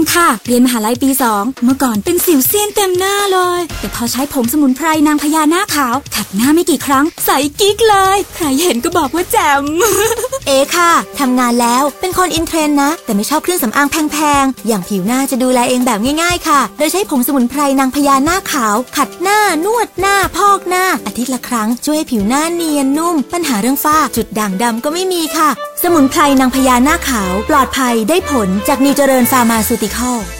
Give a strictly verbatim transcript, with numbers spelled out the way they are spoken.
ค่ะเรียนมหาลัยปีสองเมื่อก่อนเป็นสิวเซียนเต็มหน้าเลยแต่พอใช้ผงสมุนไพรนางพญาหน้าขาวขัดหน้าไม่กี่ครั้งใสกิ๊กเลยใครเห็นก็บอกว่าแจ่มเอค่ะทำงานแล้วเป็นคนอินเทรนด์นะแต่ไม่ชอบเครื่องสำอางแพงๆอย่างผิวหน้าจะดูแลเองแบบง่ายๆค่ะโดยใช้ผงสมุนไพรนางพญาหน้าขาวขัดหน้านวดหน้าพอกหน้าอาทิตย์ละครั้งช่วยให้ผิวหน้าเนียนนุ่มปัญหาเรื่องฝ้าจุดด่างดำก็ไม่มีค่ะสมุนไพรนางพญาหน้าขาวปลอดภัยได้ผลจากนิวเจริญฟาร์มาซูติคอล